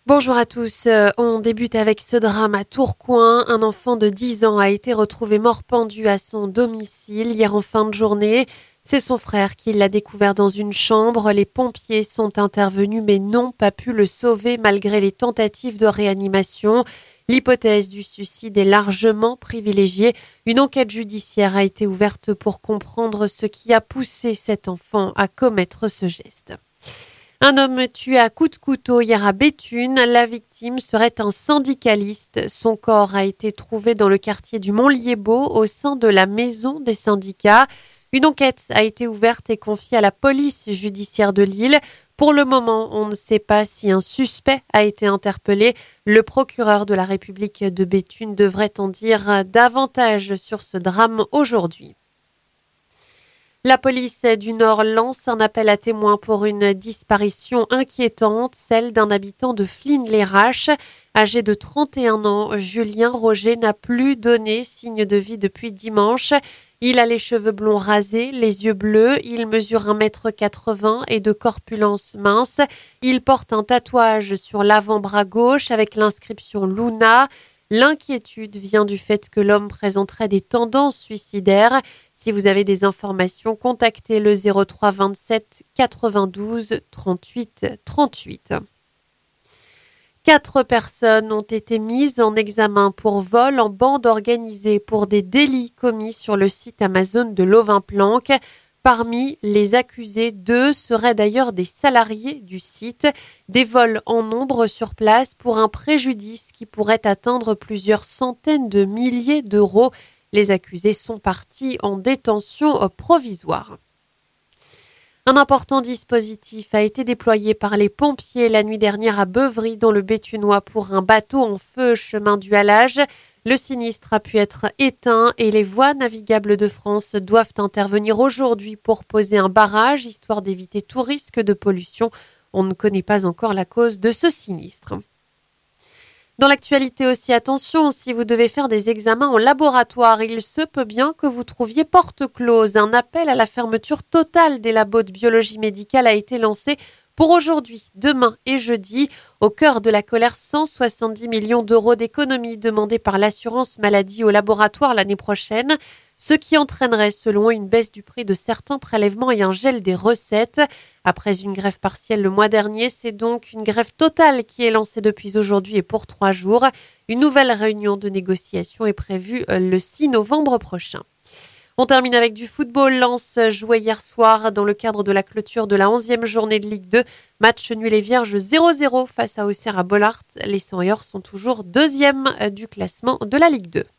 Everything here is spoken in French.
Bonjour à tous. On débute avec ce drame à Tourcoing. Un enfant de 10 ans a été retrouvé mort pendu à son domicile hier en fin de journée. C'est son frère qui l'a découvert dans une chambre. Les pompiers sont intervenus mais n'ont pas pu le sauver malgré les tentatives de réanimation. L'hypothèse du suicide est largement privilégiée. Une enquête judiciaire a été ouverte pour comprendre ce qui a poussé cet enfant à commettre ce geste. Un homme tué à coups de couteau hier à Béthune. La victime serait un syndicaliste. Son corps a été trouvé dans le quartier du Montliébeau au sein de la maison des syndicats. Une enquête a été ouverte et confiée à la police judiciaire de Lille. Pour le moment, on ne sait pas si un suspect a été interpellé. Le procureur de la République de Béthune devrait en dire davantage sur ce drame aujourd'hui. La police du Nord lance un appel à témoins pour une disparition inquiétante, celle d'un habitant de Flins-les-Raches. Âgé de 31 ans, Julien Roger n'a plus donné signe de vie depuis dimanche. Il a les cheveux blonds rasés, les yeux bleus, il mesure 1,80 m et de corpulence mince. Il porte un tatouage sur l'avant-bras gauche avec l'inscription Luna. L'inquiétude vient du fait que l'homme présenterait des tendances suicidaires. Si vous avez des informations, contactez le 03 27 92 38 38. 4 personnes ont été mises en examen pour vol en bande organisée pour des délits commis sur le site Amazon de Lovin-Planck. Parmi les accusés, 2 seraient d'ailleurs des salariés du site. Des vols en nombre sur place pour un préjudice qui pourrait atteindre plusieurs centaines de milliers d'euros. Les accusés sont partis en détention provisoire. Un important dispositif a été déployé par les pompiers la nuit dernière à Beuvry dans le Béthunois pour un bateau en feu chemin du Halage. Le sinistre a pu être éteint et les voies navigables de France doivent intervenir aujourd'hui pour poser un barrage histoire d'éviter tout risque de pollution. On ne connaît pas encore la cause de ce sinistre. Dans l'actualité aussi, attention, si vous devez faire des examens en laboratoire, il se peut bien que vous trouviez porte close. Un appel à la fermeture totale des labos de biologie médicale a été lancé pour aujourd'hui, demain et jeudi. Au cœur de la colère, 170 millions d'euros d'économies demandées par l'assurance maladie aux laboratoires l'année prochaine, ce qui entraînerait, selon eux, une baisse du prix de certains prélèvements et un gel des recettes. Après une grève partielle le mois dernier, c'est donc une grève totale qui est lancée depuis aujourd'hui et pour 3 jours. Une nouvelle réunion de négociation est prévue le 6 novembre prochain. On termine avec du football. Lens jouait hier soir dans le cadre de la clôture de la 11e journée de Ligue 2. Match nul et vierge 0-0 face à Auxerre à Bollaert. Les Seniors sont toujours 2e du classement de la Ligue 2.